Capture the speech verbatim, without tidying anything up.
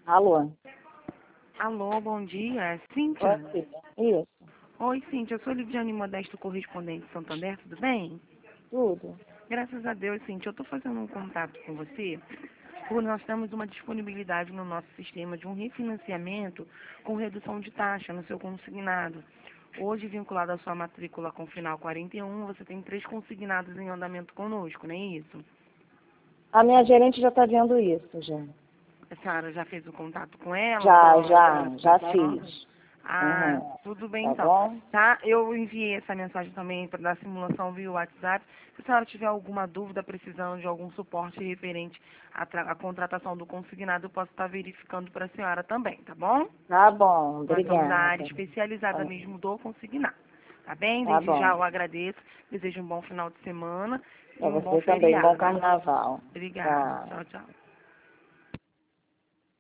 Alô? Alô, bom dia. É Cíntia? Oi, filha. Isso, Oi, Cíntia. Eu sou Lidiane Modesto, correspondente de Santander. Tudo bem? tudo. Graças a Deus, Cíntia. Eu estou fazendo um contato com você porque nós temos uma disponibilidade no nosso sistema de um refinanciamento com redução de taxa no seu consignado. Hoje, vinculado à sua matrícula com final quarenta e um, você tem três consignados em andamento conosco, não é isso? A minha gerente já está vendo isso, já. A senhora já fez o contato com ela? Já, já, já fiz. Ah, Uhum. tudo bem Tá então. bom? Tá? Eu enviei essa mensagem também para dar simulação via WhatsApp. Se a senhora tiver alguma dúvida, precisando de algum suporte referente à, tra- à contratação do consignado, eu posso estar verificando para a senhora também, tá bom? Tá bom, Nós somos da área obrigada. especializada Ah, mesmo do consignado. Tá bem? Tá Desde já bom. eu agradeço. Desejo um bom final de semana e Pra um bom você também, bom feriado. carnaval. Obrigada. Tchau. Tchau, tchau.